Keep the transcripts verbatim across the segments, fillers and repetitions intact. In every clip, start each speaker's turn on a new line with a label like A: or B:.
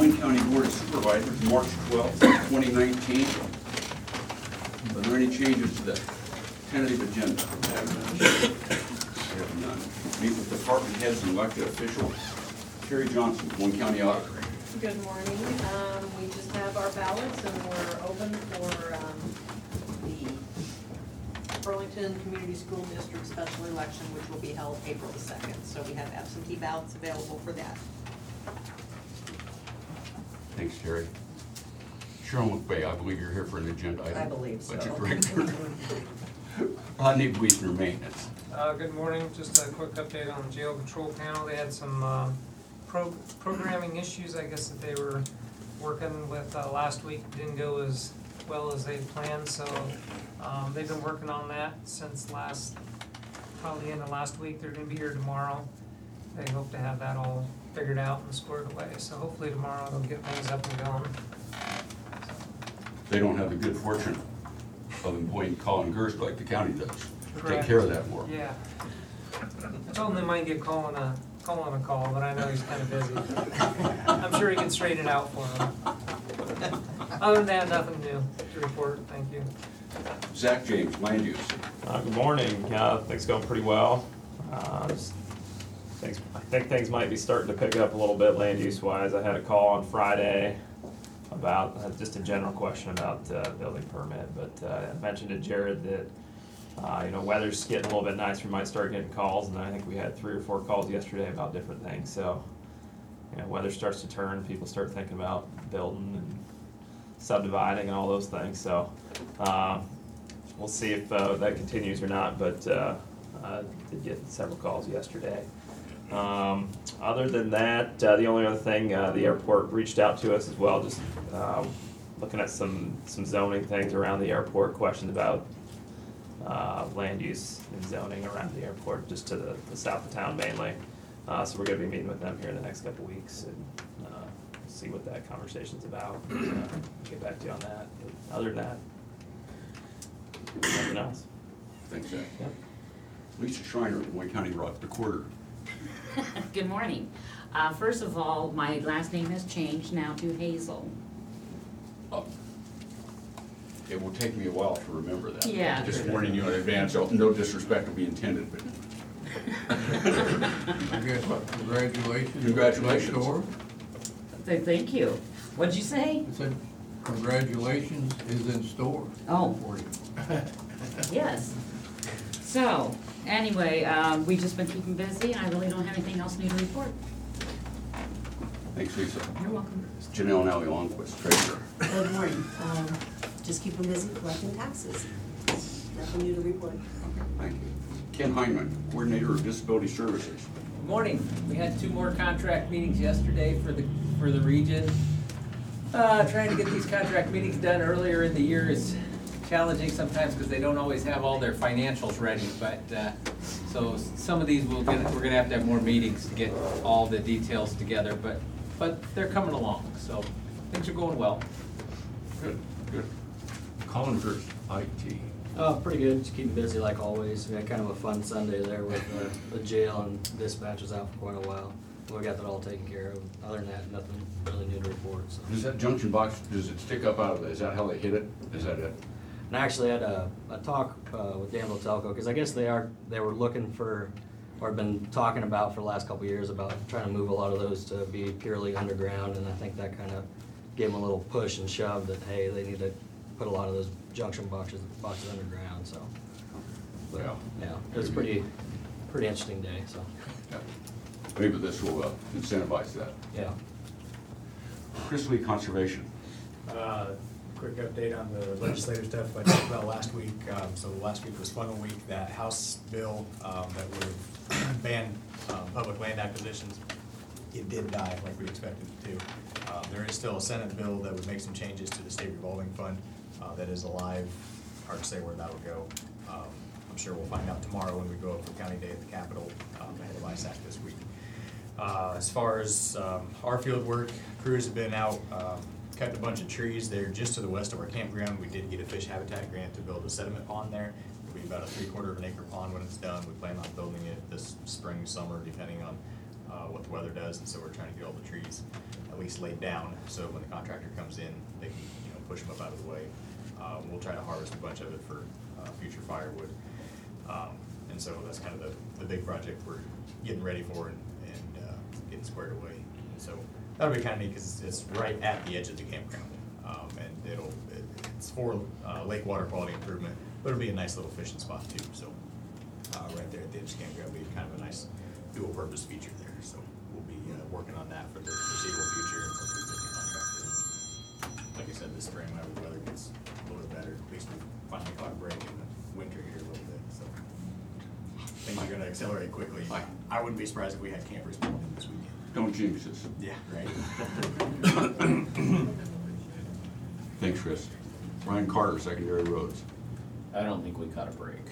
A: Wayne County Board of Supervisors, March twelfth, twenty nineteen. Are there any changes to the tentative agenda? I have none. Meet with department heads and elected officials. Terry Johnson, Wayne County Auditor.
B: Good morning. Um, we just have our ballots and we're open for um, the Burlington Community School District special election, which will be held April the second. So we have absentee ballots available for that.
A: Thanks, Terry. Cheryl McVeigh, I believe you're here for an agenda item.
B: I believe so.
A: Budget director. Rodney Wiesner, maintenance.
C: Uh, good morning. Just a quick update on the jail control panel. They had some uh, pro programming issues, I guess, that they were working with uh, last week. Didn't go as well as they planned, so um, they've been working on that since last, probably the end of last week. They're going to be here tomorrow. They hope to have that all figured out and squared away. So hopefully tomorrow they'll get things up and going.
A: They don't have the good fortune of employing Colin Gerst like the county does. Take
C: Correct.
A: care of that for them.
C: Yeah. I told him they might give Colin a, Colin a call, but I know he's kind of busy. I'm sure he can straighten it out for him. Other than that, nothing new to report. Thank you.
A: Zach James, land use.
D: Uh, good morning. Uh, things going pretty well. Uh, just things, I think things might be starting to pick up a little bit land use wise. I had a call on Friday about uh, just a general question about uh, building permit, but uh, I mentioned to Jared that uh, you know, weather's getting a little bit nicer. We might start getting calls, and I think we had three or four calls yesterday about different things. So, you know, weather starts to turn, people start thinking about building and subdividing and all those things. So, um, we'll see if uh, that continues or not. But uh, I did get several calls yesterday. Um, other than that, uh, the only other thing, uh, the airport reached out to us as well, just um, looking at some some zoning things around the airport, questions about uh, land use and zoning around the airport, just to the, the south of town mainly. Uh, so we're going to be meeting with them here in the next couple weeks and uh, see what that conversation's about. And, uh, get back to you on that. But other than that, nothing else.
A: Thanks, Zach.
D: Yep.
A: Lisa Schreiner, Wayne County Recorder.
E: Good morning. Uh, first of all, my last name has changed now to Hazel.
A: Oh. It will take me a while to remember that.
E: Yeah.
A: Just warning you in advance, so no disrespect will be intended, but.
F: I guess, congratulations.
A: Congratulations.
F: Next door.
E: So thank you. What'd you say?
F: I said, congratulations is in store.
E: Oh,
F: For you.
E: yes. So, anyway, um, we've just been keeping busy. I really don't have anything else new to report.
A: Thanks, Lisa.
E: You're welcome.
A: Janelle Nally Longquist, treasurer.
G: Good morning. Um, just keep them busy collecting taxes. Nothing new to report.
A: Thank you. Ken Heineman, coordinator of disability services.
H: Good morning. We had two more contract meetings yesterday for the for the region. Uh, trying to get these contract meetings done earlier in the year is challenging sometimes because they don't always have all their financials ready. But uh, so some of these we'll get, we're going to have to have more meetings to get all the details together. But but they're coming along, so things are going well.
A: Good, good. Colin Gerst, I T.
I: Oh, pretty good. Just keeping busy like always. We had kind of a fun Sunday there with uh, the jail and dispatch was out for quite a while. We got that all taken care of. Other than that, nothing really new to report. So.
A: Does that junction box, does it stick up out of it? Is that how they hit it? Is that it?
I: And I actually had a, a talk uh, with Danville Telco because I guess they are they were looking for, or been talking about for the last couple of years about trying to move a lot of those to be purely underground, and I think that kind of gave them a little push and shove that hey, they need to put a lot of those junction boxes boxes underground. So, but,
A: Yeah.
I: yeah, it was pretty pretty interesting day. So,
A: Yeah. Maybe this will uh, incentivize that.
I: yeah.
A: Chris Lee, conservation.
J: Uh, quick update on the legislative stuff I talked about last week. Um, so last week was Funnel Week. That House bill um, that would have banned um, public land acquisitions, it did die like we expected it to. Um, there is still a Senate bill that would make some changes to the state revolving fund uh, that is alive. Hard to say where that'll go. Um, I'm sure we'll find out tomorrow when we go up for County Day at the Capitol um, ahead of I S A C this week. Uh, as far as um, our field work, crews have been out um, cutting a bunch of trees there just to the west of our campground. We did get a fish habitat grant to build a sediment pond there. It'll be about a three quarter of an acre pond when it's done. We plan on building it this spring, summer, depending on uh, what the weather does, and so we're trying to get all the trees at least laid down, so when the contractor comes in, they can, you know, push them up out of the way. Uh, we'll try to harvest a bunch of it for, uh, future firewood. Um, and so that's kind of the, the big project we're getting ready for and, and, uh, getting squared away. And so that'll be kind of neat, because it's right at the edge of the campground. Um, and it'll, it, it's for, uh, lake water quality improvement, but it'll be a nice little fishing spot too, so. Uh, right there at the edge of the campground will be kind of a nice dual purpose feature there, so we'll be, uh, working on that for the foreseeable future. and hopefully get the contractor. Like I said, this spring, whenever the weather gets a little bit better, at least we finally caught a break in the winter here a little bit, so. Things are gonna accelerate quickly.
A: Aye.
J: I wouldn't be surprised if we had campers moving in this weekend.
A: Don't jinx us.
J: Yeah, right.
A: Thanks, Chris. Ryan Carter, Secondary Roads.
K: I don't think we caught a break.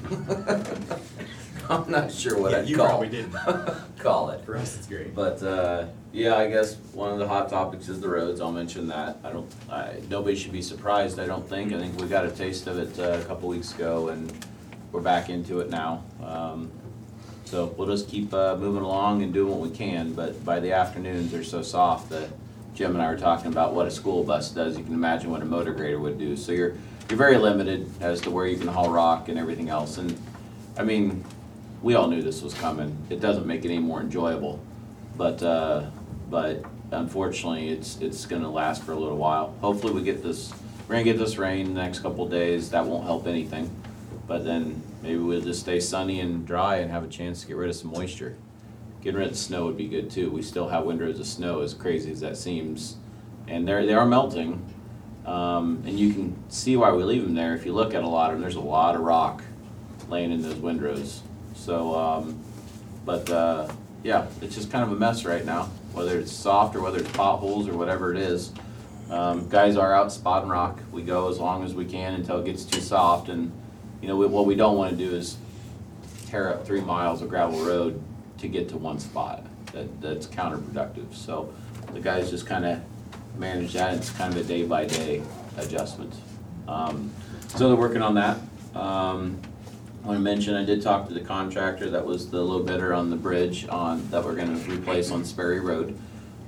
K: I'm not sure what
J: Yeah,
K: I'd
J: you
K: call,
J: probably didn't.
K: call it.
J: For us, it's great.
K: But, uh, yeah, I guess one of the hot topics is the roads, I'll mention that. I don't, I, nobody should be surprised, I don't think. I think we got a taste of it uh, a couple weeks ago, and we're back into it now. Um, so we'll just keep, uh, moving along and doing what we can, but by the afternoons, they're so soft that Jim and I were talking about what a school bus does. You can imagine what a motor grader would do. So you're, you're very limited as to where you can haul rock and everything else. And, I mean, we all knew this was coming. It doesn't make it any more enjoyable, but uh, but unfortunately, it's it's going to last for a little while. Hopefully, we get this. We're going to get this rain the next couple of days. That won't help anything, but then maybe we'll just stay sunny and dry and have a chance to get rid of some moisture. Getting rid of the snow would be good too. We still have winters of snow, as crazy as that seems, and they they are melting, um, and you can see why we leave them there. If you look at a lot of them, there's a lot of rock laying in those windrows. So, um, but, uh, yeah, it's just kind of a mess right now, whether it's soft or whether it's potholes or whatever it is. Um, guys are out spotting rock. We go as long as we can until it gets too soft, and, you know, we, what we don't wanna do is tear up three miles of gravel road to get to one spot. That, that's counterproductive. So the guys just kinda manage that. It's kind of a day by day adjustment. Um, so they're working on that. Um, I want to mention, I did talk to the contractor that was the low bidder on the bridge on, that we're gonna replace on Sperry Road.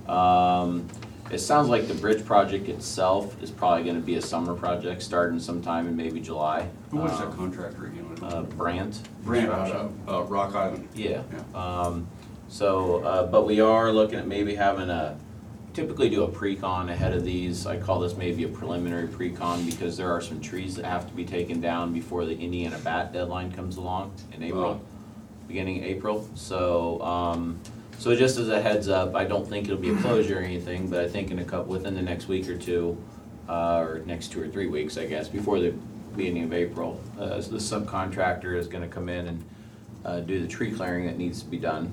K: Um, it sounds like the bridge project itself is probably gonna be a summer project, starting sometime in maybe July.
A: Who was that
K: Um,
A: contractor again?
K: Uh, Brandt.
A: Brand out of, uh, Rock Island.
K: Yeah.
A: Yeah.
K: Um, so, uh, but we are looking at maybe having a, typically do a pre-con ahead of these. I call this maybe a preliminary pre-con because there are some trees that have to be taken down before the Indiana bat deadline comes along in April,
A: Wow.
K: beginning of April. So, um, so just as a heads up, I don't think it'll be a closure or anything, but I think in a couple, within the next week or two, uh, or next two or three weeks, I guess, before the beginning of April, uh, the subcontractor is gonna come in and, uh, do the tree clearing that needs to be done.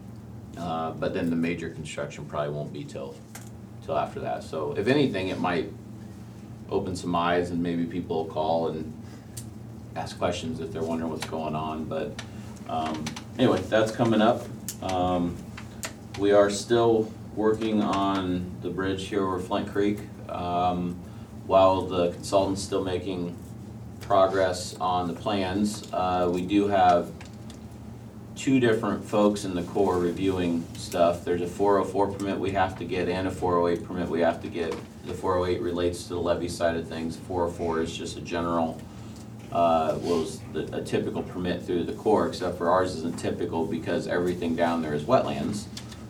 K: Uh, but then the major construction probably won't be till, till after that. So if anything, it might open some eyes and maybe people will call and ask questions if they're wondering what's going on. But um, anyway, that's coming up. Um, we are still working on the bridge here over Flint Creek. Um, while the consultant's still making progress on the plans, uh, we do have two different folks in the Corps reviewing stuff. There's a four oh four permit we have to get and a four oh eight permit we have to get. The four oh eight relates to the levee side of things. four oh four is just a general, uh, was the, a typical permit through the Corps, except for ours isn't typical because everything down there is wetlands.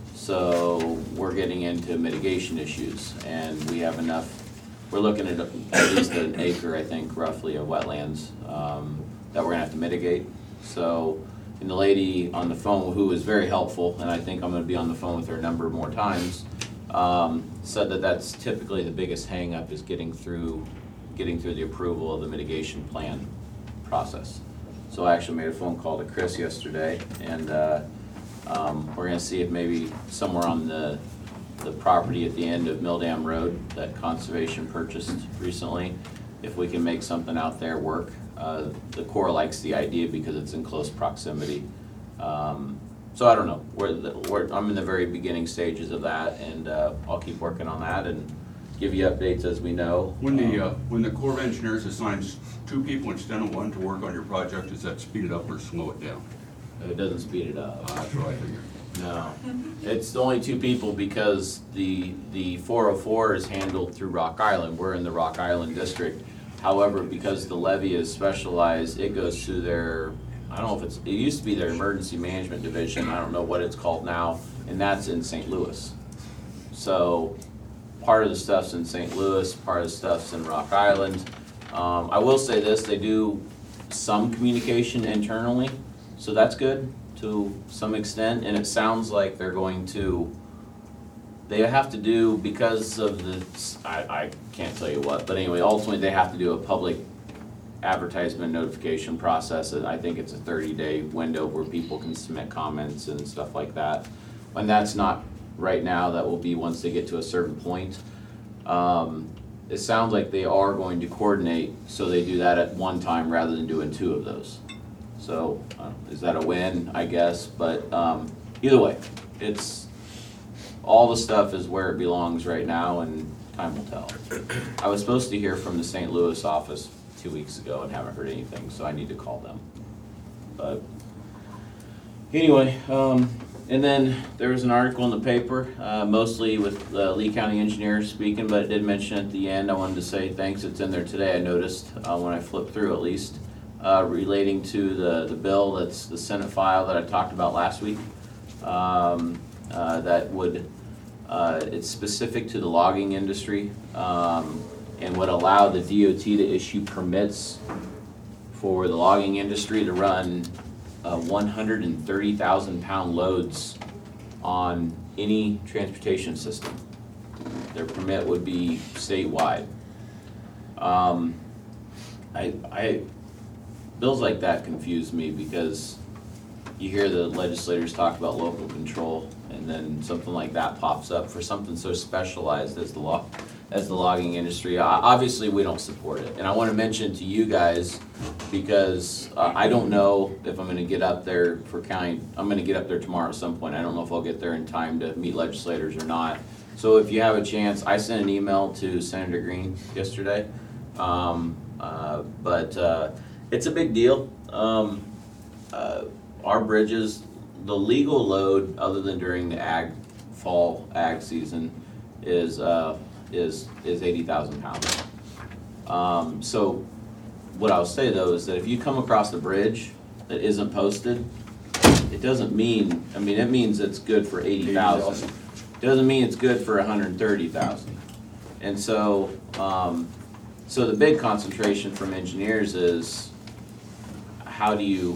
K: So we're getting into mitigation issues, and we have enough, we're looking at at least an acre, I think, roughly of wetlands um, that we're gonna have to mitigate. So, and the lady on the phone, who was very helpful, and I think I'm gonna be on the phone with her a number more times, um, said that that's typically the biggest hangup is getting through, getting through the approval of the mitigation plan process. So I actually made a phone call to Chris yesterday, and uh, um, we're gonna see if maybe somewhere on the the property at the end of Mill Dam Road that Conservation purchased recently, if we can make something out there work. Uh, the Corps likes the idea because it's in close proximity. Um, so I don't know, we're, the, we're, I'm in the very beginning stages of that, and uh, I'll keep working on that and give you updates as we know.
A: When the, uh,
K: Um,
A: when the Corps of Engineers assigns two people instead of one to work on your project, does that speed it up or slow it down?
K: It doesn't speed it up.
A: Uh, That's what I figured.
K: No, it's only two people because the, the four oh four is handled through Rock Island. We're in the Rock Island district. However, because the levy is specialized, it goes to their, I don't know if it's, it used to be their emergency management division. I don't know what it's called now, and that's in Saint Louis. So part of the stuff's in Saint Louis, part of the stuff's in Rock Island. Um, I will say this, they do some communication internally, so that's good to some extent, and it sounds like they're going to, they have to do, because of the, I, I can't tell you what, but anyway, ultimately they have to do a public advertisement notification process, and I think it's a thirty day window where people can submit comments and stuff like that. And that's not right now, that will be once they get to a certain point. Um, it sounds like they are going to coordinate, so they do that at one time rather than doing two of those. So, uh, is that a win? I guess, but, um, either way, it's, all the stuff is where it belongs right now, and time will tell. I was supposed to hear from the Saint Louis office two weeks ago and haven't heard anything, so I need to call them. But, anyway, um, and then there was an article in the paper, uh, mostly with uh, Lee County Engineer speaking, but it did mention at the end, I wanted to say thanks, it's in there today, I noticed, uh, when I flipped through at least, uh, relating to the, the bill, that's the Senate file that I talked about last week. Um, uh, that would, uh, it's specific to the logging industry, um, and would allow the D O T to issue permits for the logging industry to run uh, one hundred thirty thousand pound loads on any transportation system. Their permit would be statewide. Um, I, I, bills like that confuse me because you hear the legislators talk about local control, and then something like that pops up for something so specialized as the law, as the logging industry. Obviously, we don't support it, and I want to mention to you guys because uh, I don't know if I'm going to get up there for county. I'm going to get up there tomorrow at some point. I don't know if I'll get there in time to meet legislators or not. So if you have a chance, I sent an email to Senator Green yesterday, um, uh, but uh, it's a big deal. Um, uh, our bridges, the legal load, other than during the ag fall ag season, is uh, is is eighty thousand pounds. Um, so what I'll say though is that if you come across the bridge that isn't posted, it doesn't mean, I mean, it means it's good for eighty thousand. Doesn't mean it's good for one hundred thirty thousand. And so, um, so the big concentration from engineers is how do you,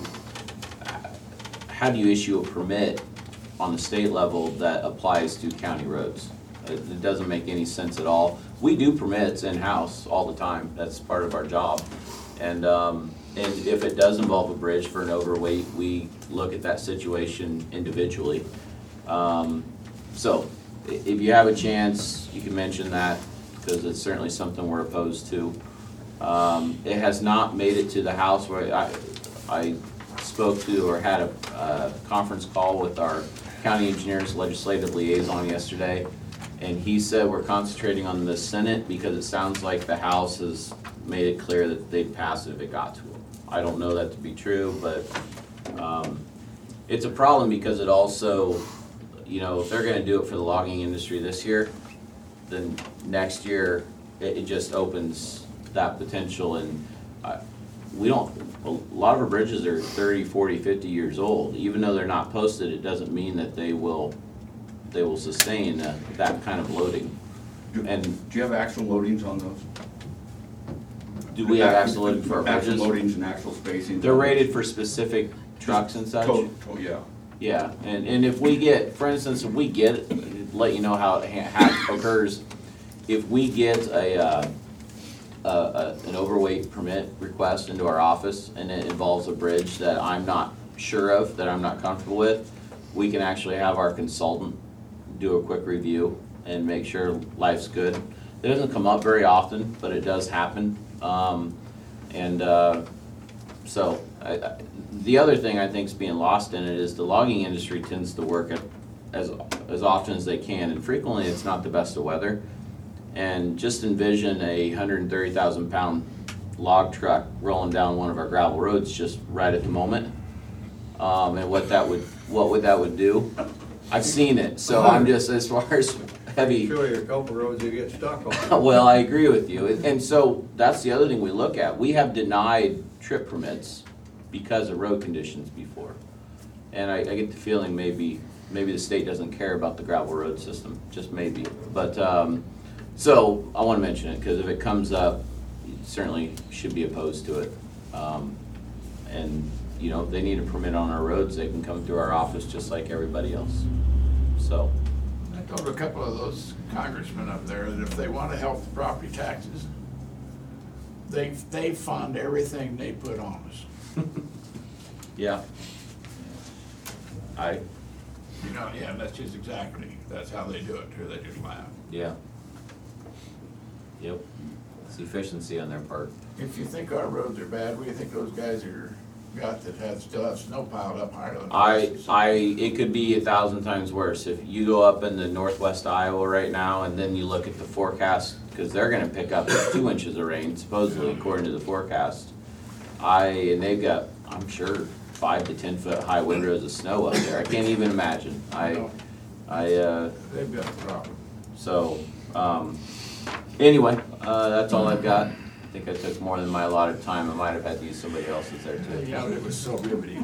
K: how do you issue a permit on the state level that applies to county roads? It, it doesn't make any sense at all. We do permits in-house all the time. That's part of our job. And, um, and if it does involve a bridge for an overweight, we look at that situation individually. Um, so if you have a chance, you can mention that because it's certainly something we're opposed to. Um, it has not made it to the House where I, I spoke to or had a uh, conference call with our county engineers legislative liaison yesterday, and he said we're concentrating on the Senate because it sounds like the House has made it clear that they'd pass it if it got to them. I don't know that to be true, but um, it's a problem because it also, you know, if they're going to do it for the logging industry this year, then next year it, it just opens that potential. And uh, we don't, a lot of our bridges are thirty, forty, fifty years old. Even though they're not posted, it doesn't mean that they will, they will sustain uh, that kind of loading.
A: Do,
K: and
A: do you have actual loadings on those?
K: Do we have actual loading for our bridges?
A: Actual loadings and actual spacing?
K: They're rated for specific trucks and such?
A: To, to, yeah.
K: Yeah, and, and if we get, for instance, if we get, let you know how it ha occurs, if we get a, uh, a, a, an overweight permit request into our office and it involves a bridge that I'm not sure of, that I'm not comfortable with, we can actually have our consultant do a quick review and make sure life's good. It doesn't come up very often, but it does happen. Um, and uh, so, I, I, the other thing I think is being lost in it is the logging industry tends to work at, as, as often as they can, and frequently it's not the best of weather. And just envision a one hundred thirty thousand pound log truck rolling down one of our gravel roads just right at the moment. Um, and what that would, what would that would do? I've seen it, so I'm just, as far as heavy.
F: Sure, a couple roads you get stuck on.
K: Well, I agree with you, and so that's the other thing we look at. We have denied trip permits because of road conditions before. And I, I get the feeling maybe, maybe the state doesn't care about the gravel road system, just maybe. But, um, so I wanna mention it, cause if it comes up, you certainly should be opposed to it. Um, and, you know, if they need a permit on our roads, they can come through our office just like everybody else, so.
L: I told a couple of those congressmen up there that if they want to help the property taxes, they, they fund everything they put on us.
K: Yeah. I,
L: You know, yeah, that's just exactly, that's how they do it, too, they just laugh.
K: yeah. Yep, it's efficiency on their part.
L: If you think our roads are bad, what do you think those guys are, got that have, still have snow piled up higher than
K: I,
L: us?
K: I, it could be a thousand times worse. If you go up in the northwest Iowa right now and then you look at the forecast, because they're gonna pick up two inches of rain supposedly according to the forecast. I, and they've got, I'm sure, five to ten foot high windrows of snow up there. I can't even imagine. I, I, uh,
L: They've got a problem.
K: so, um, anyway, uh, that's all I've got. I think I took more than my allotted time. I might have had to use somebody else's there too.
L: Yeah, but it was so riveting.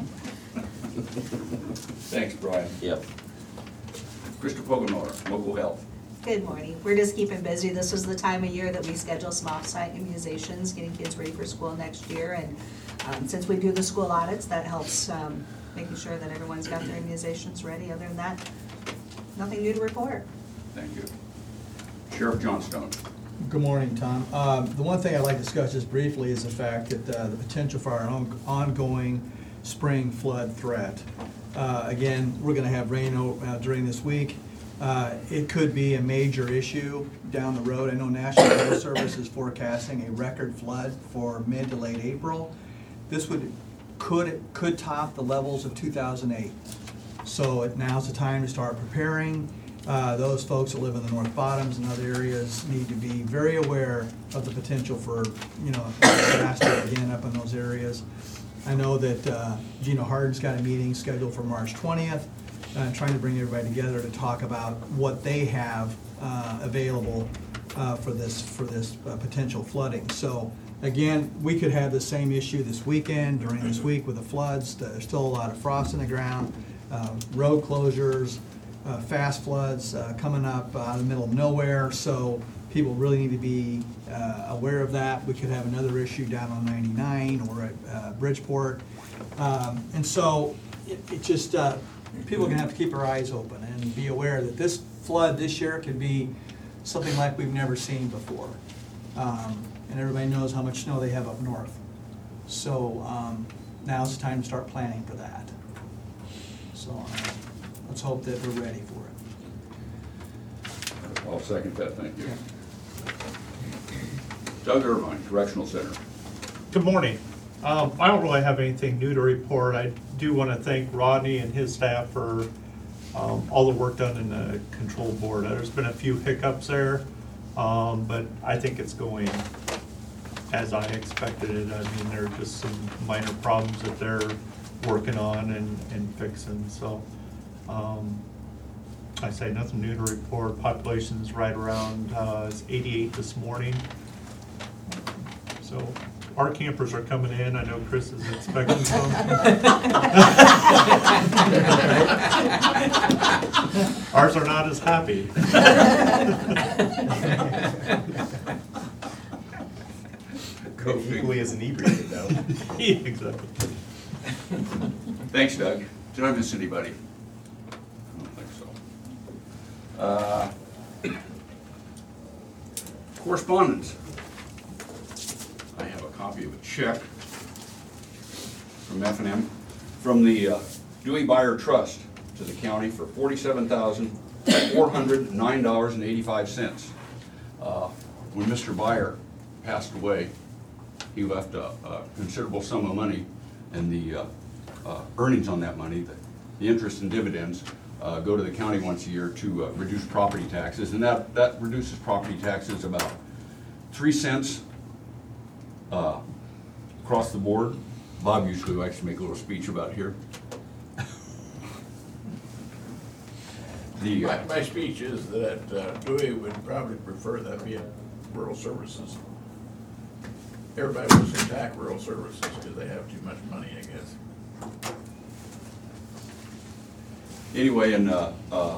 A: Thanks, Brian.
K: Yep.
A: Krista Pogonor, local health.
G: Good morning. We're just keeping busy. This is the time of year that we schedule some off-site immunizations, getting kids ready for school next year. And um, since we do the school audits, that helps um, making sure that everyone's got their immunizations ready. Other than that, nothing new to report.
A: Thank you. Sheriff Johnstone.
M: Good morning, Tom. Um, The one thing I'd like to discuss just briefly is the fact that uh, the potential for our on- ongoing spring flood threat. Uh, Again, we're going to have rain o- uh, during this week. Uh, It could be a major issue down the road. I know National Weather Service is forecasting a record flood for mid to late April. This would, could, could top the levels of two thousand eight. So it- now's the time to start preparing. Uh, Those folks that live in the North Bottoms and other areas need to be very aware of the potential for, you know, disaster again up in those areas. I know that uh, Gina Hardin's got a meeting scheduled for March twentieth, uh, trying to bring everybody together to talk about what they have uh, available uh, for this, for this uh, potential flooding. So again, we could have the same issue this weekend, during this week with the floods. There's still a lot of frost in the ground, uh, road closures, Uh, fast floods uh, coming up out of the middle of nowhere, so people really need to be uh, aware of that. We could have another issue down on ninety-nine or at uh, Bridgeport. Um, And so it it just, uh, people are gonna have to keep their eyes open and be aware that this flood this year could be something like we've never seen before. Um, And everybody knows how much snow they have up north. So um, now's the time to start planning for that. So uh, let's hope that we're ready for it.
A: I'll second that, thank you. Doug Irvine, Correctional Center.
N: Good morning. Um, I don't really have anything new to report. I do want to thank Rodney and his staff for um, all the work done in the control board. There's been a few hiccups there, um, but I think it's going as I expected it. I mean, there are just some minor problems that they're working on and, and fixing, so. Um, I say nothing new to report. Population's right around, uh, it's eighty-eight this morning. So our campers are coming in. I know Chris is expecting some. Ours are not as happy.
J: Equally as inebriated though.
N: Yeah, exactly.
A: Thanks, Doug. Did I miss anybody? I don't think so. Uh, Correspondence. I have a copy of a check from F and M, from the uh, Dewey Buyer Trust to the county for forty-seven thousand, four hundred nine dollars and eighty-five cents. Uh, When Mister Buyer passed away, he left a a considerable sum of money, and the uh, uh, earnings on that money, the, the interest and dividends, uh, go to the county once a year to uh, reduce property taxes, and that, that reduces property taxes about three cents uh, across the board. Bob usually likes to make a little speech about here. The,
L: My,
A: uh,
L: my speech is that uh, Dewey would probably prefer that be a rural services. Everybody wants to attack rural services because they have too much money, I guess.
A: anyway, and, uh, uh,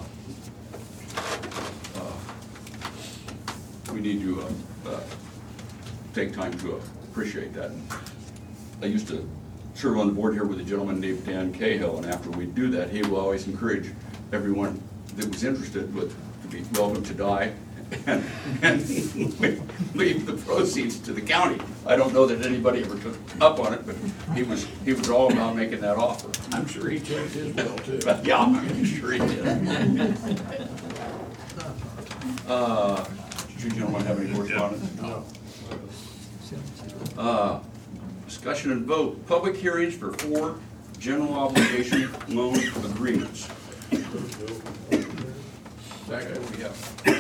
A: uh, we need to, uh, uh, take time to appreciate that. I used to serve on the board here with a gentleman named Dan Cahill, and after we do that, he will always encourage everyone that was interested with, to be welcome to die and, and leave the proceeds to the county. I don't know that anybody ever took up on it, but he was, he was all about making that offer.
L: I'm sure he checked his will too.
A: Yeah, I'm sure he did. Uh, do you gentlemen have any correspondence?
L: No.
A: Uh, Discussion and vote, public hearings for four general obligation loan agreements. Second, we have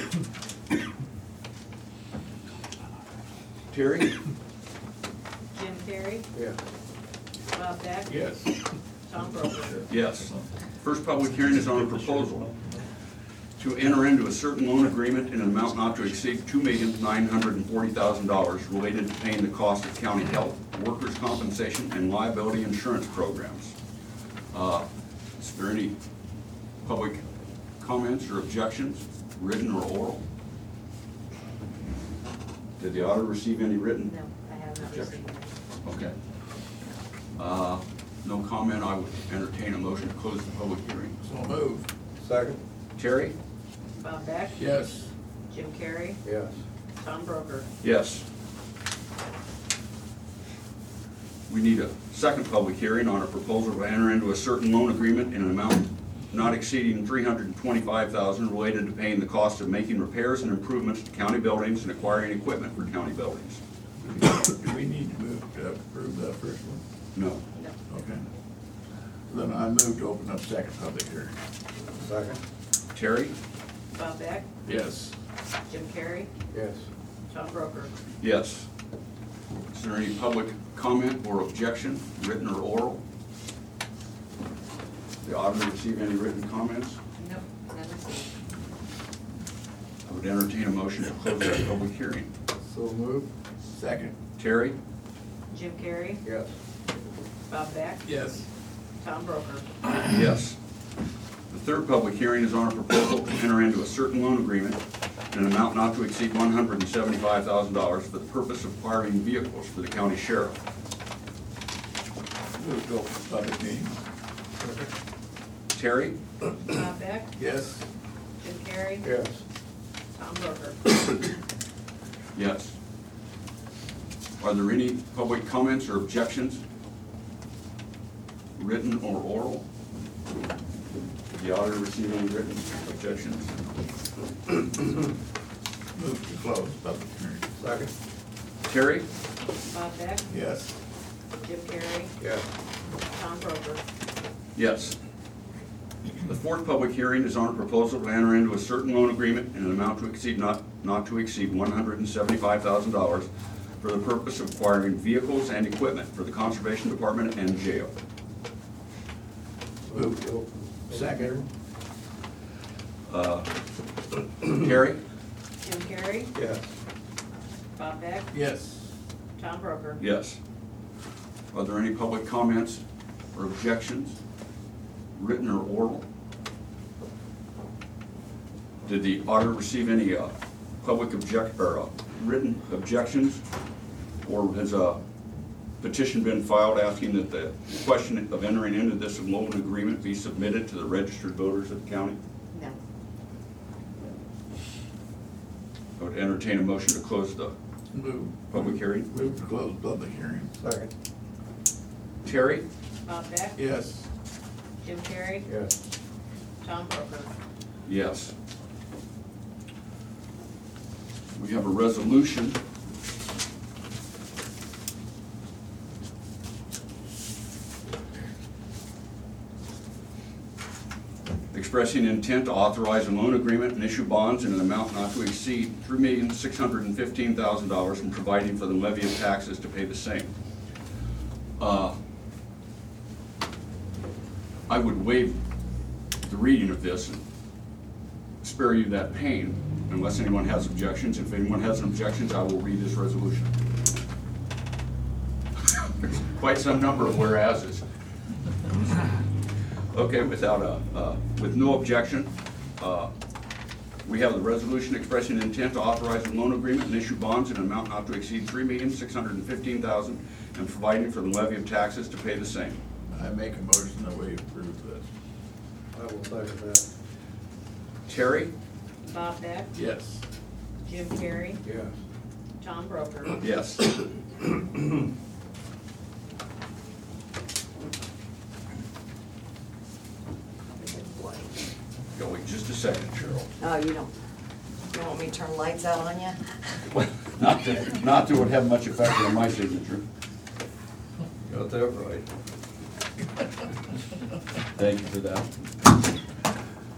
A: Terry?
B: Jim Carrey,
L: Yeah.
B: Bob Beck,
L: Yes.
B: Tom Broker.
A: Yes. First public hearing is on a proposal to enter into a certain loan agreement in an amount not to exceed two million nine hundred and forty thousand dollars related to paying the cost of county health, workers' compensation, and liability insurance programs. Uh, Is there any public comments or objections, written or oral? Did the auditor receive any written?
B: No, I have not received it.
A: Okay. Uh, No comment, I would entertain a motion to close the public hearing.
L: So move.
F: Second?
A: Terry?
B: Bob Beck,
L: Yes.
B: Jim Carrey,
F: Yes.
B: Tom Broker.
A: Yes. We need a second public hearing on a proposal to enter into a certain loan agreement in an amount not exceeding three hundred and twenty-five thousand dollars related to paying the cost of making repairs and improvements to county buildings and acquiring equipment for county buildings.
L: Do we need to move to approve that first one?
A: No.
B: No.
L: Okay. Then I move to open up second public hearing.
F: Second?
A: Terry?
B: Bob Beck,
L: Yes.
B: Jim Carrey,
F: Yes.
B: Tom Broker.
A: Yes. Is there any public comment or objection, written or oral? The auditor receive any written comments?
B: Nope, none received.
A: I would entertain a motion to close that public hearing.
F: So move?
L: Second.
A: Terry?
B: Jim Carrey,
F: Yes.
B: Bob Beck,
L: Yes.
B: Tom Broker.
A: Yes. The third public hearing is on a proposal to enter into a certain loan agreement in an amount not to exceed one hundred and seventy-five thousand dollars for the purpose of acquiring vehicles for the county sheriff.
L: Move to open public meeting.
A: Terry?
B: Bob Beck,
L: Yes.
B: Jim Carrey,
F: Yes.
B: Tom Broker.
A: Yes. Are there any public comments or objections, written or oral? Did the auditor receive any written objections?
L: Move to close public hearing.
F: Second?
A: Terry?
B: Bob Beck,
L: Yes.
B: Jim Carrey,
F: Yes.
B: Tom Broker.
A: Yes. The fourth public hearing is on a proposal to enter into a certain loan agreement in an amount to exceed not, not to exceed one hundred and seventy-five thousand dollars for the purpose of acquiring vehicles and equipment for the Conservation Department and jail.
L: Move to open. Second.
A: Uh, Terry?
B: Jim Carrey,
F: Yes.
B: Bob Beck,
L: Yes.
B: Tom Broker.
A: Yes. Are there any public comments or objections, written or oral? Did the auditor receive any uh, public object, or uh, written objections? Or has a petition been filed asking that the question of entering into this loan agreement be submitted to the registered voters of the county?
B: No.
A: I would entertain a motion to close the
L: Move.
A: public hearing.
L: Move to close public hearing.
F: Second?
A: Terry?
B: Bob Beck,
L: Yes.
B: Jim Carrey,
F: Yes.
B: Tom Broker.
A: Yes. We have a resolution expressing intent to authorize a loan agreement and issue bonds in an amount not to exceed three million six hundred and fifteen thousand dollars and providing for the levy of taxes to pay the same. Uh, I would waive the reading of this and spare you that pain, unless anyone has objections. If anyone has objections, I will read this resolution. There's quite some number of whereases. Okay, without a, uh, with no objection, uh, we have the resolution expressing intent to authorize a loan agreement and issue bonds in an amount not to exceed three million six hundred and fifteen thousand and providing for the levy of taxes to pay the same.
L: I make a motion that we approve this.
F: I will second that.
A: Terry?
B: Bob Beck,
L: Yes.
B: Jim Carrey,
F: Yes.
B: Tom Broker.
A: Yes. Go wait just a second, Cheryl.
O: Oh, you don't, you don't want me to turn lights out on you?
A: Well, Not that, not that it would have much effect on my signature.
F: Got that right.
A: Thank you for that.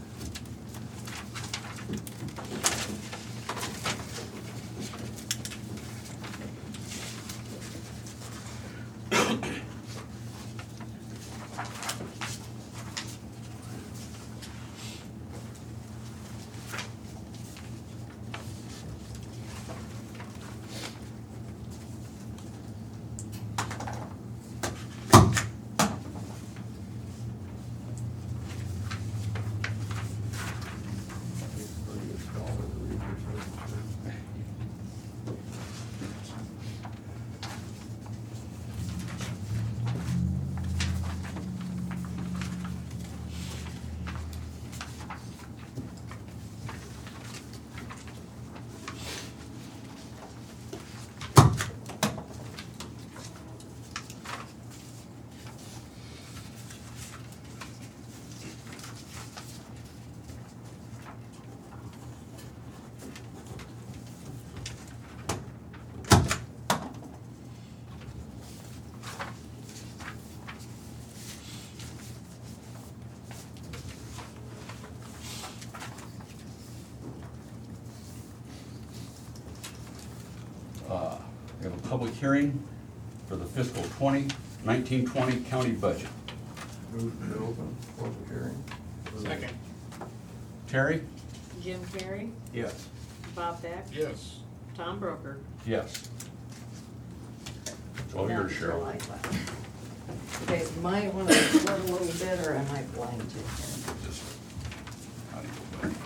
A: Uh, We have a public hearing for the fiscal twenty, nineteen twenty county budget.
F: Move to open public hearing.
L: Second.
A: Terry?
B: Jim Carrey,
F: Yes.
B: Bob Beck,
L: Yes.
B: Tom Broker.
A: Yes. It's all yours, Cheryl.
O: You guys might want to sweat a little bit, or I might blind you.
A: Just- I need to go back.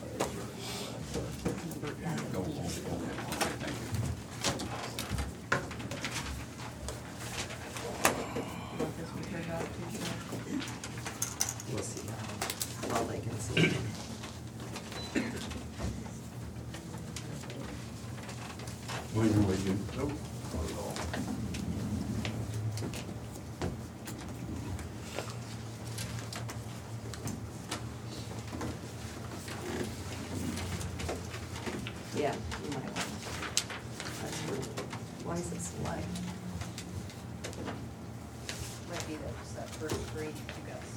A: Go, okay, okay, thank you.
B: Want this one turned out too, Cheryl?
O: We'll see how, all they can see.
A: Going your way, Jim.
F: Nope, not at all.
O: Yeah, you might want to. That's true. Why is it select?
B: Might be that, just that first grade you guys.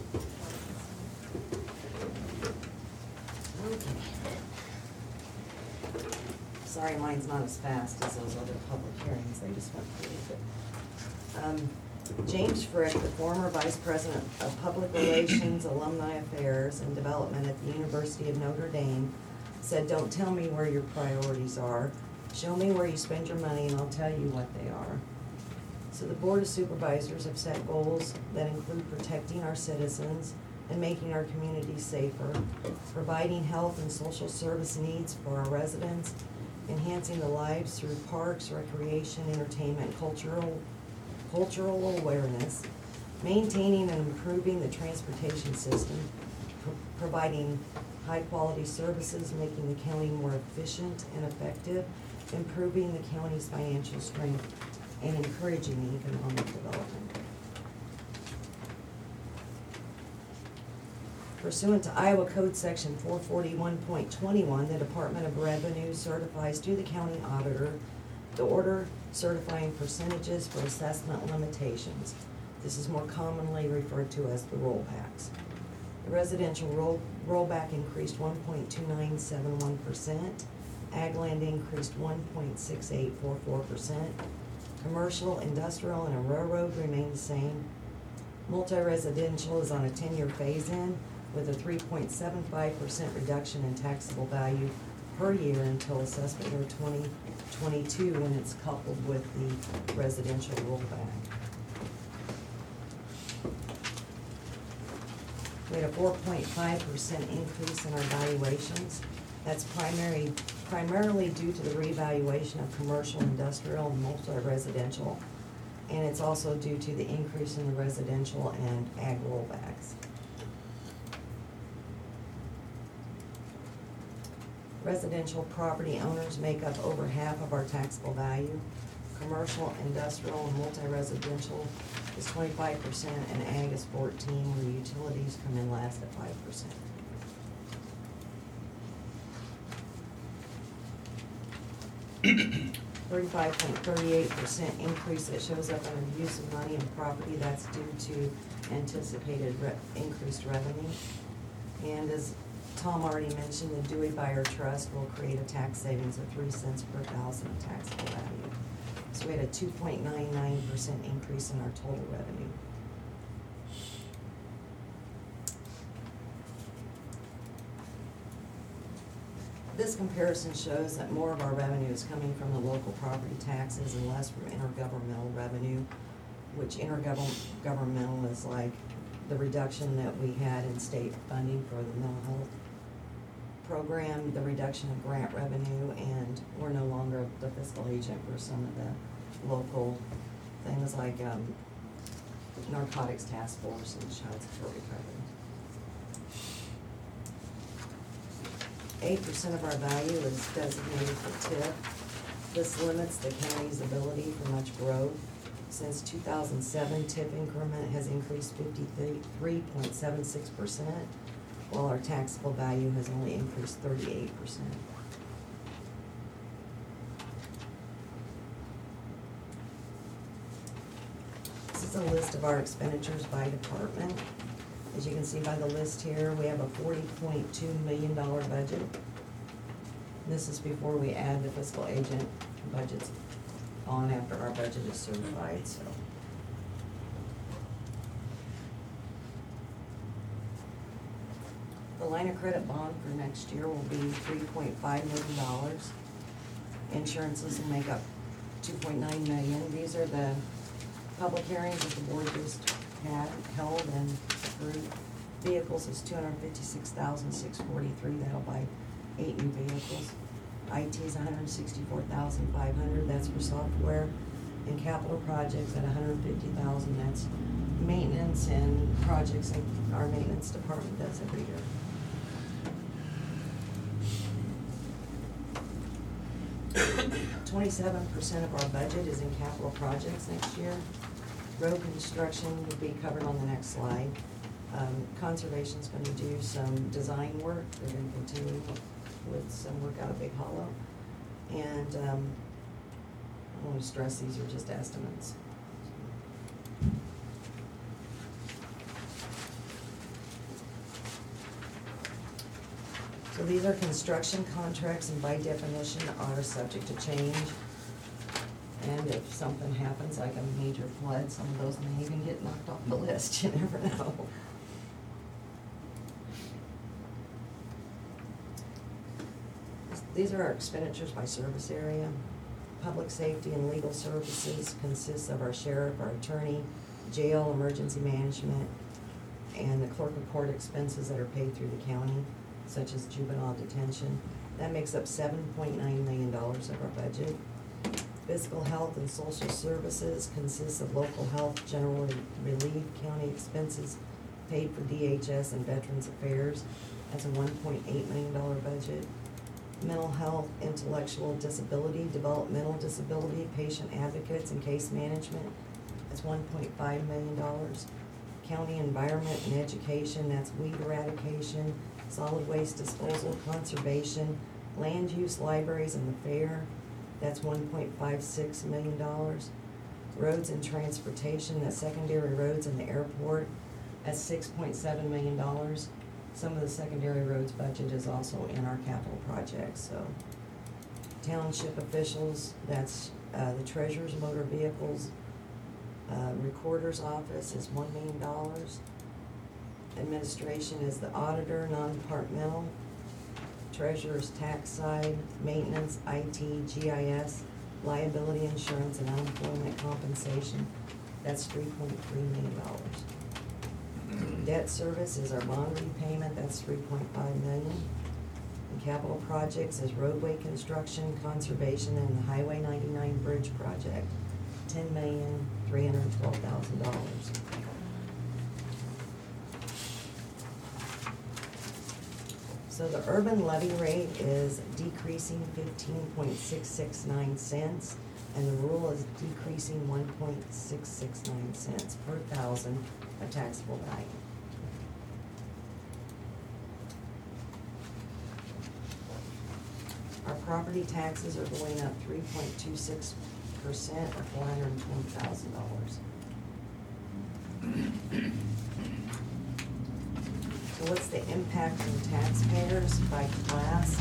O: Sorry, mine's not as fast as those other public hearings, they just went through it. Um, James Frick, the former Vice President of Public Relations, Alumni Affairs, and Development at the University of Notre Dame, said, "Don't tell me where your priorities are. Show me where you spend your money and I'll tell you what they are." So the Board of Supervisors have set goals that include protecting our citizens and making our communities safer, providing health and social service needs for our residents, enhancing the lives through parks, recreation, entertainment, cultural, cultural awareness, maintaining and improving the transportation system, pro- providing high-quality services, making the county more efficient and effective, improving the county's financial strength, and encouraging economic development. Pursuant to Iowa Code Section four forty-one point twenty-one, the Department of Revenue certifies to the county auditor the order certifying percentages for assessment limitations. This is more commonly referred to as the rollbacks. The residential roll, rollback increased one point two nine seven one percent. Ag land increased one point six eight four four percent. Commercial, industrial, and a railroad remain the same. Multi-residential is on a ten-year phase-in, with a three point seven five percent reduction in taxable value per year until assessment year twenty twenty-two, when it's coupled with the residential rollback. We had a four point five percent increase in our valuations. That's primary, primarily due to the revaluation of commercial, industrial, and multi-residential. And it's also due to the increase in the residential and ag rollbacks. Residential property owners make up over half of our taxable value. Commercial, industrial, and multi-residential is twenty-five percent, and ag is fourteen, where utilities come in last at five percent. Thirty-five point thirty-eight percent increase that shows up under use of money and property, that's due to anticipated re- increased revenue. And as Tom already mentioned, the Dewey Buyer Trust will create a tax savings of three cents per thousand of taxable value. So we had a two point nine nine percent increase in our total revenue. This comparison shows that more of our revenue is coming from the local property taxes and less from intergovernmental revenue, which intergovernmental is like the reduction that we had in state funding for the mental health program, the reduction of grant revenue, and we're no longer the fiscal agent for some of the local things like um, narcotics task force and child support recovery. Eight percent of our value is designated for T I P. This limits the county's ability for much growth. Since two thousand seven, T I P increment has increased fifty-three point seven six percent, while our taxable value has only increased thirty-eight percent. This is a list of our expenditures by department. As you can see by the list here, we have a forty point two million dollar budget. This is before we add the fiscal agent budgets on after our budget is certified, so. The line of credit bond for next year will be three point five million dollars. Insurances will make up two point nine million dollars. These are the public hearings that the board just had, held and approved. Vehicles is two hundred fifty-six thousand six hundred forty-three, that'll buy eight new vehicles. I T is one hundred sixty-four thousand five hundred, that's for software. And capital projects at one hundred fifty thousand, that's maintenance and projects that our maintenance department does every year. Twenty-seven percent of our budget is in capital projects next year. Road construction will be covered on the next slide. Um, Conservation's gonna do some design work, they're gonna continue with some work out of Big Hollow. And, um, I wanna stress these are just estimates. So these are construction contracts, and by definition are subject to change. And if something happens, like a major flood, some of those may even get knocked off the list, you never know. These are our expenditures by service area. Public safety and legal services consists of our sheriff, our attorney, jail, emergency management, and the clerk of court expenses that are paid through the county, such as juvenile detention. That makes up seven point nine million dollars of our budget. Physical health and social services consists of local health, general relief, county expenses paid for D H S and Veterans Affairs. That's a one point eight million dollar budget. Mental health, intellectual disability, developmental disability, patient advocates, and case management, that's one point five million dollars. County environment and education, that's weed eradication, solid waste disposal, conservation, land use, libraries, and the fair, that's one point five six million dollars. Roads and transportation, that's secondary roads and the airport, that's six point seven million dollars. Some of the secondary roads budget is also in our capital projects, so. Township officials, that's uh, the treasurer's motor vehicles, uh, recorder's office is one million dollars. Administration is the auditor, non-departmental, treasurer's tax side, maintenance, I T, G I S, liability insurance, and unemployment compensation. That's three point three million dollars. Debt service is our bond repayment, that's three point five million. And capital projects is roadway construction, conservation, and the Highway ninety-nine bridge project, ten million, three hundred and twelve thousand dollars. So the urban levy rate is decreasing fifteen point six six nine cents, and the rural is decreasing one point six six nine cents per thousand of taxable value. Our property taxes are going up three point two six percent, or four hundred and twenty thousand dollars. So what's the impact on taxpayers by class?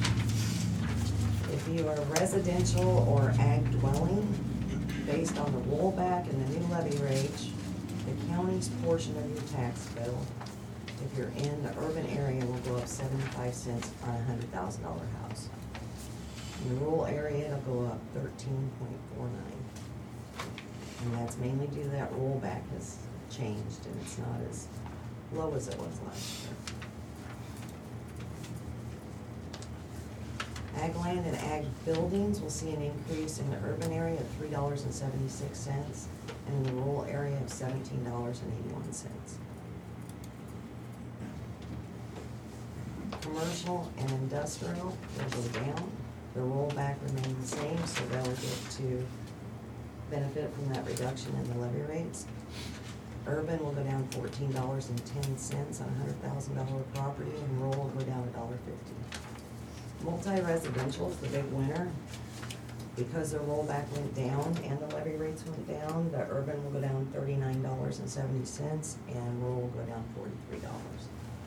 O: If you are residential or ag dwelling, based on the rollback and the new levy rate, the county's portion of your tax bill, if you're in the urban area, will go up seventy-five cents on a hundred thousand dollar house. In the rural area, it'll go up thirteen point four nine. And that's mainly due to that rollback has changed, and it's not as low as it was last year. Ag land and ag buildings will see an increase in the urban area of three dollars and seventy-six cents, and in the rural area of seventeen dollars and eighty-one cents. Commercial and industrial will go down. The rollback remains the same, so they'll get to benefit from that reduction in the levy rates. Urban will go down fourteen dollars and ten cents on a hundred thousand dollar property, and rural will go down a dollar fifty. Multi-residential is the big winner. Because the rollback went down and the levy rates went down, the urban will go down thirty-nine dollars and seventy cents, and rural will go down forty-three dollars.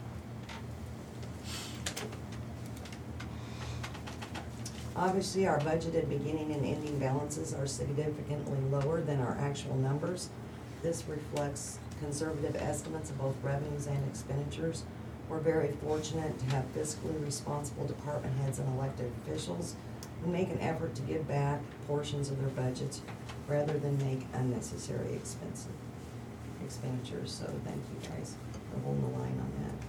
O: Obviously, our budgeted beginning and ending balances are significantly lower than our actual numbers. This reflects conservative estimates of both revenues and expenditures. We're very fortunate to have fiscally responsible department heads and elected officials who make an effort to give back portions of their budgets rather than make unnecessary expensive expenditures. So thank you guys for holding the line on that.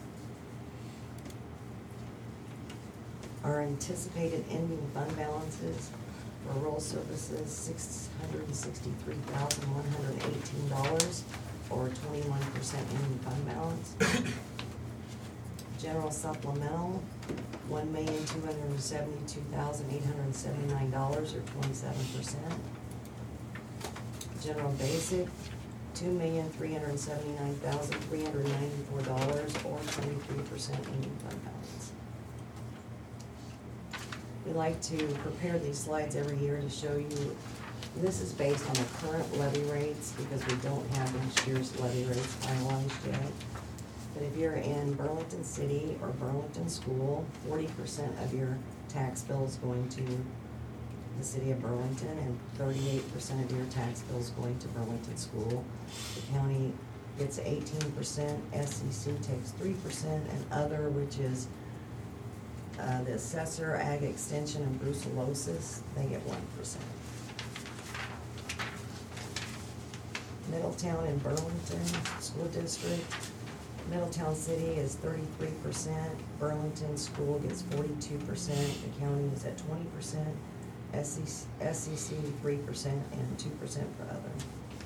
O: Our anticipated ending fund balances for rural services, six hundred and sixty-three thousand, one hundred and eighteen dollars, or twenty-one percent ending fund balance. General supplemental, one million, two hundred and seventy-two thousand, eight hundred and seventy-nine dollars, or twenty-seven percent. General basic, two million, three hundred and seventy-nine thousand, three hundred and ninety-four dollars, or twenty-three percent ending fund balance. We like to prepare these slides every year to show you, this is based on the current levy rates because we don't have next year's levy rates finalized yet. But if you're in Burlington City or Burlington School, forty percent of your tax bill is going to the city of Burlington, and thirty-eight percent of your tax bill is going to Burlington School. The county gets eighteen percent, S E C takes three percent, and other, which is Uh, the assessor, ag extension, and brucellosis, they get one percent. Middletown and Burlington School District, Middletown City is thirty-three percent, Burlington School gets forty-two percent, the county is at twenty percent, S E C three percent, and two percent for other.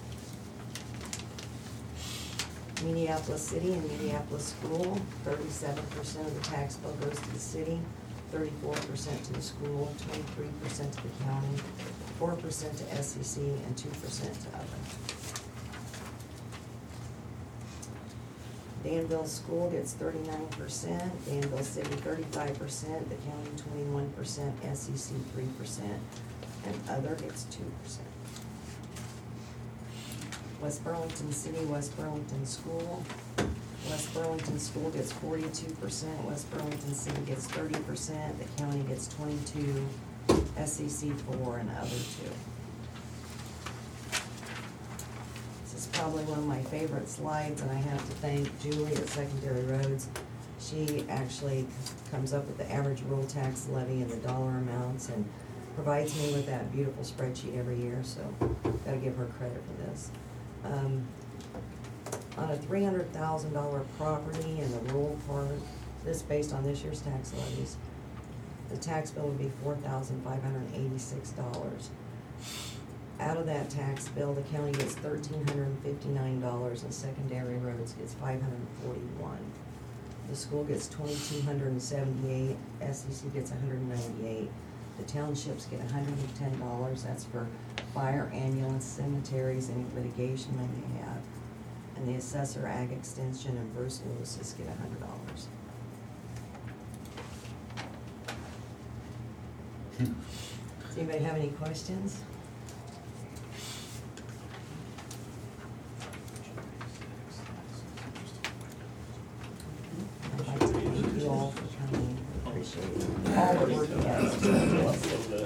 O: Minneapolis City and Minneapolis School, thirty-seven percent of the tax bill goes to the city, thirty-four percent to the school, twenty-three percent to the county, four percent to S E C, and two percent to other. Danville School gets thirty-nine percent, Danville City thirty-five percent, the county twenty-one percent, S E C three percent, and other gets two percent. West Burlington City, West Burlington School. West Burlington School gets forty-two percent, West Burlington City gets thirty percent, the county gets twenty-two, S E C four, and other two. This is probably one of my favorite slides, and I have to thank Julie at Secondary Roads. She actually comes up with the average rural tax levy and the dollar amounts and provides me with that beautiful spreadsheet every year, so gotta give her credit for this. Um, on a three hundred thousand dollar property in the rural part, this based on this year's tax levies, the tax bill would be four thousand five hundred eighty-six dollars. Out of that tax bill, the county gets thirteen hundred fifty-nine dollars and Secondary Roads gets five hundred forty-one dollars. The school gets twenty-two hundred seventy-eight dollars, S E C gets one hundred ninety-eight dollars. The townships get one hundred ten dollars, that's for fire, ambulance, cemeteries, any litigation they may have. And the assessor, Ag Extension, and Bruce Lewis's get one hundred dollars. Does anybody have any questions? I'd like to thank you all for coming, appreciate all the work you guys do.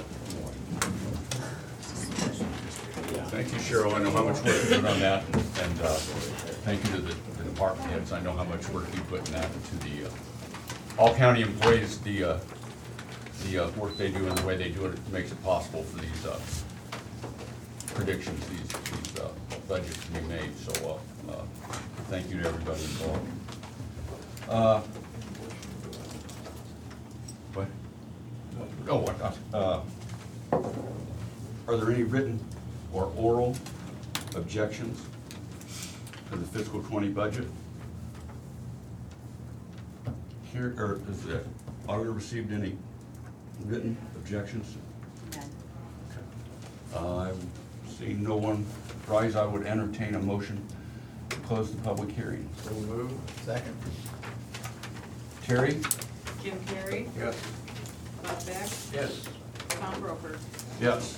P: Thank you, Cheryl. I know how much work you put on that, and uh, thank you to the the department heads. I know how much work you put in that, and to the, uh, all county employees, the, uh, the uh, work they do and the way they do it, it makes it possible for these uh, predictions, these, these uh, budgets to be made. So uh, uh, thank you to everybody involved. Uh, What? Oh, what, uh, are there any written or oral objections to the fiscal twenty budget? Here, or is the auditor received any written objections? No. Uh, seeing no one rise, I would entertain a motion to close the public hearing.
F: So moved. Second.
P: Terry?
B: Jim Carrey,
F: Yes.
B: Bob Beck,
F: Yes.
B: Tom Broker.
P: Yes.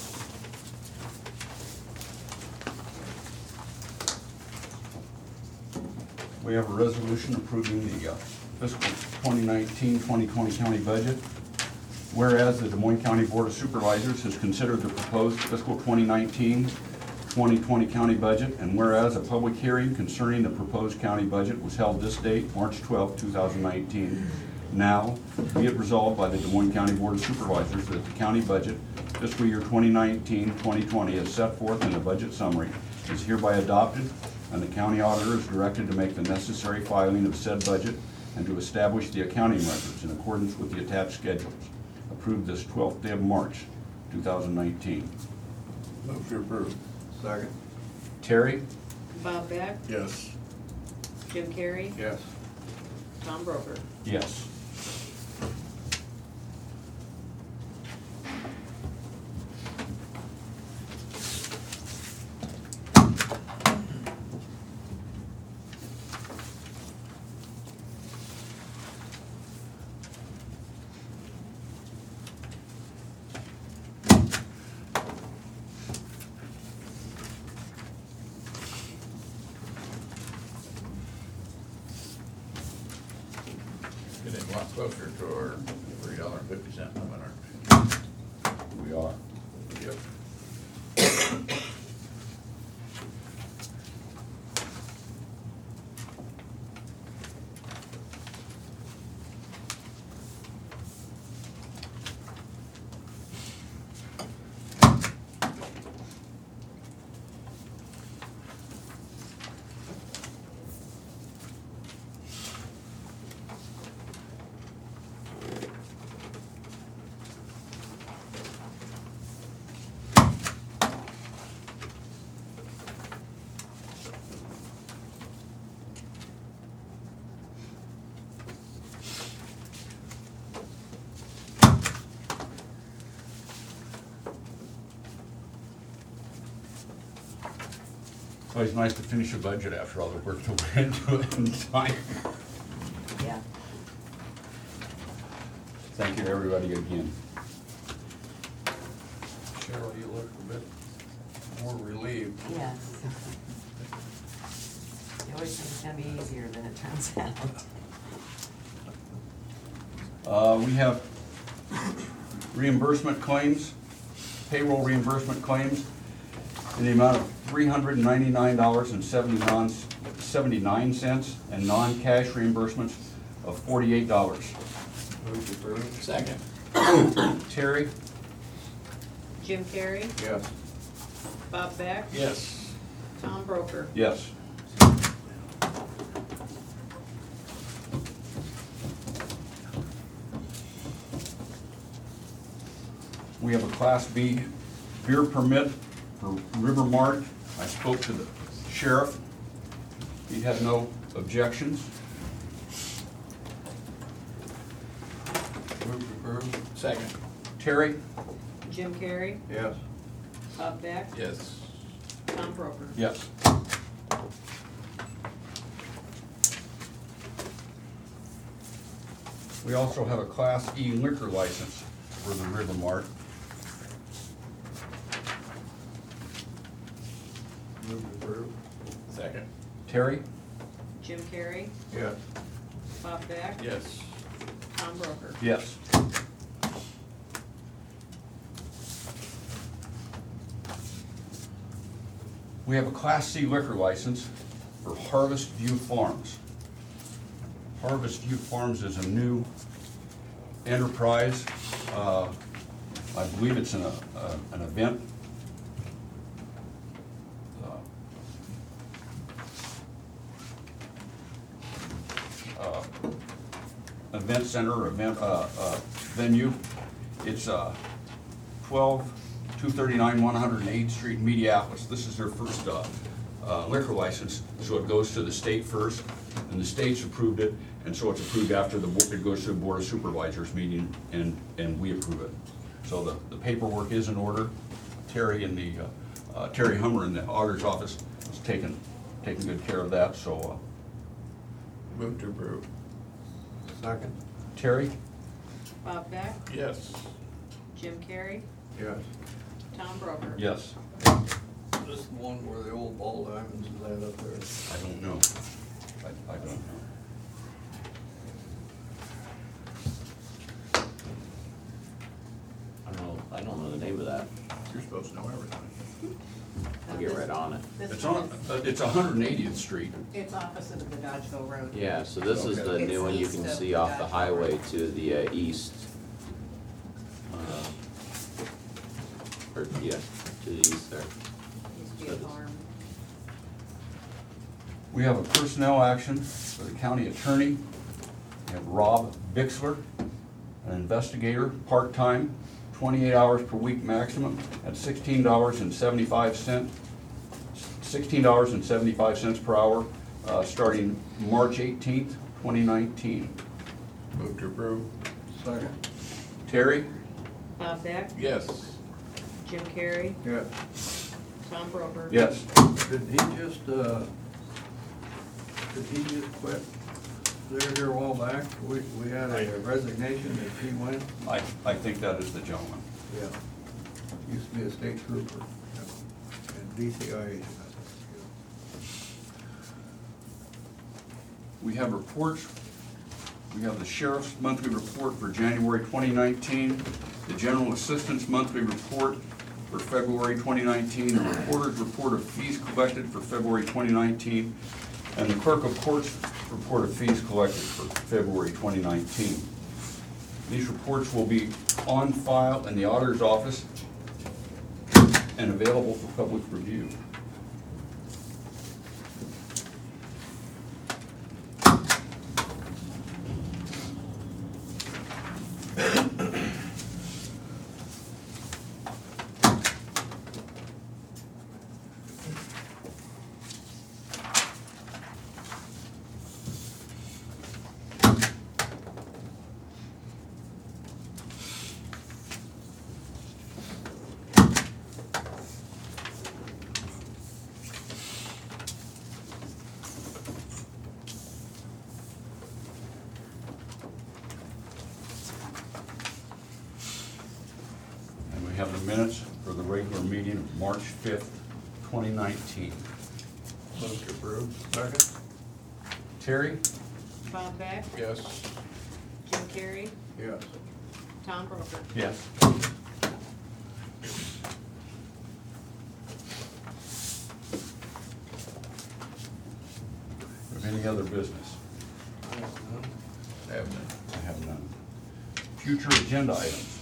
P: We have a resolution approving the uh, fiscal twenty nineteen twenty twenty county budget. Whereas the Des Moines County Board of Supervisors has considered the proposed fiscal twenty nineteen twenty twenty county budget, and whereas a public hearing concerning the proposed county budget was held this date, March twelfth, two thousand nineteen. Now, be it resolved by the Des Moines County Board of Supervisors that the county budget fiscal year twenty nineteen twenty twenty as set forth in the budget summary is hereby adopted, and the county auditor is directed to make the necessary filing of said budget and to establish the accounting records in accordance with the attached schedules. Approved this twelfth day of March, two thousand nineteen.
F: Move to approve. Second.
P: Terry?
B: Bob Beck,
F: Yes.
B: Jim Carrey,
F: Yes.
B: Tom Broker.
P: Yes.
L: Getting a lot closer to our three dollar and fifty cent limit, aren't we?
P: We are.
L: Yep.
P: It's always nice to finish a budget after all the work that went into it in time.
O: Yeah.
P: Thank you to everybody again.
F: Cheryl, you look a bit more relieved.
O: Yes. You always think it's gonna be easier than it turns out.
P: Uh, we have reimbursement claims, payroll reimbursement claims in the amount of three hundred ninety-nine dollars and seventy-nine cents, and non-cash reimbursements of forty-eight dollars.
F: Move to approve.
L: Second.
P: Terry?
B: Jim Carrey,
F: Yes.
B: Bob Beck,
L: Yes.
B: Tom Broker.
P: Yes. We have a Class B beer permit for River Mart. I spoke to the sheriff. He had no objections.
F: Move to approve.
L: Second.
P: Terry?
B: Jim Carrey,
F: Yes.
B: Bob Beck,
L: Yes.
B: Tom Broker.
P: Yes. We also have a Class E liquor license for the River Mart.
F: Move to approve.
L: Second.
P: Terry?
B: Jim Carrey,
F: Yes.
B: Bob Beck,
L: Yes.
B: Tom Broker.
P: Yes. We have a Class C liquor license for Harvest View Farms. Harvest View Farms is a new enterprise. Uh, I believe it's an, uh, an event. uh, uh, Event center, event, uh, uh, venue. It's, uh, twelve, two thirty-nine, one hundred eighth Street, Mediapolis. This is their first, uh, uh, liquor license, so it goes to the state first, and the state's approved it, and so it's approved after the, bo- it goes to the Board of Supervisors meeting, and, and we approve it. So the, the paperwork is in order. Terry in the, uh, uh, Terry Hummer in the auditor's office is taking, taking good care of that, so, uh,
L: Move to approve.
F: Second.
P: Terry?
B: Bob Beck,
L: Yes.
B: Jim Carrey,
F: Yes.
B: Tom Broker.
P: Yes.
F: This the one where the old ball diamonds is that up there?
P: I don't know. I, I don't know.
K: I don't know, I don't know the name of that.
L: You're supposed to know everything.
K: I'll get right on it.
B: This
P: It's
B: one
P: on,
B: is-
P: uh, it's one hundred eightieth Street.
B: It's opposite of the Dodgeville Road.
K: Yeah, so this is the
B: Okay.
K: new one you
B: It's
K: can
B: east of
K: see off the
B: Dodge
K: highway
B: Road.
K: to the uh, east. Uh, Or, yeah, to the east there.
B: Used to be a farm.
P: We have a personnel action for the county attorney. We have Rob Bixler, an investigator, part-time, twenty-eight hours per week maximum, at sixteen dollars and seventy-five cents, sixteen dollars and seventy-five cents per hour, uh, starting March eighteenth, twenty nineteen.
L: Move to approve.
F: Second.
P: Terry?
B: Bob Beck,
L: Yes.
B: Jim Carrey,
F: Yes.
B: Tom Broker.
P: Yes.
F: Did he just, uh, did he just quit? They were here a while back. We, we had a resignation that he went.
P: I, I think that is the gentleman.
F: Yeah. Used to be a state trooper and D C I agent, I think.
P: We have reports. We have the sheriff's monthly report for January twenty nineteen, the general assistance monthly report for February twenty nineteen, the recorder's report of fees collected for February twenty nineteen, and the clerk of court's report of fees collected for February twenty nineteen. These reports will be on file in the auditor's office and available for public review. And we have the minutes for the regular meeting of March fifth, twenty nineteen.
F: Move to approve. Second.
P: Terry?
B: Bob Beck,
L: Yes.
B: Jim Carrey,
F: Yes.
B: Tom Broker.
P: Yes. Any other business?
L: I have none.
P: I have none. Future agenda items.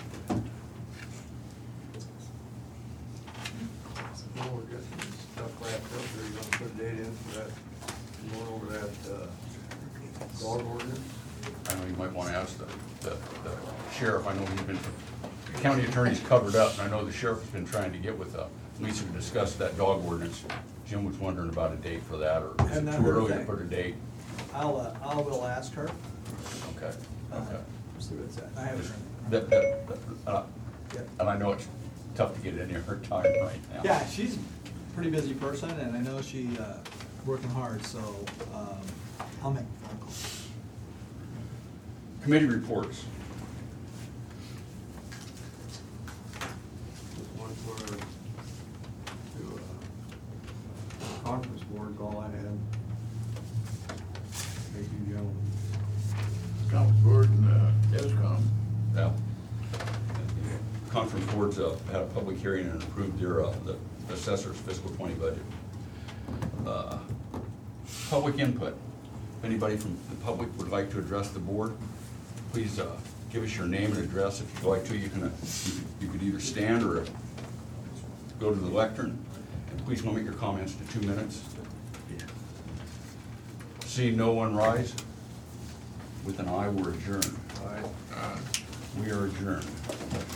F: No, we're getting stuff wrapped up, are you gonna put a date in for that, going over that, uh, dog ordinance?
P: I know you might want to ask the, the the sheriff, I know he's been, the county attorney's covered up, and I know the sheriff's been trying to get with uh, Lisa to discuss that dog ordinance. Jim was wondering about a date for that, or is
M: Have
P: it
M: not
P: too
M: heard a
P: early to
M: thing.
P: put a date?
M: I'll, uh, I will ask her.
P: Okay,
M: Uh,
P: okay.
M: See what it's at. I haven't heard.
P: That, that, that, uh,
M: Yep.
P: and I know it's tough to get any of her time right now.
M: Yeah, she's a pretty busy person, and I know she, uh, working hard, so, um, I'll make a phone call.
P: Committee reports.
F: One for, to, uh, conference board's all I had. Thank you, gentlemen.
L: Conference board and, uh, ESCOM.
P: Yeah. Conference boards uh, had a public hearing and approved their, uh, the assessor's fiscal twenty budget. Uh, Public input. If anybody from the public would like to address the board, please uh, give us your name and address. If you'd like to, you can, uh, you could- you could either stand or go to the lectern. And please limit your comments to two minutes. Seeing no one rise, with an eye, we're adjourned.
F: All right.
L: Uh,
P: We are adjourned.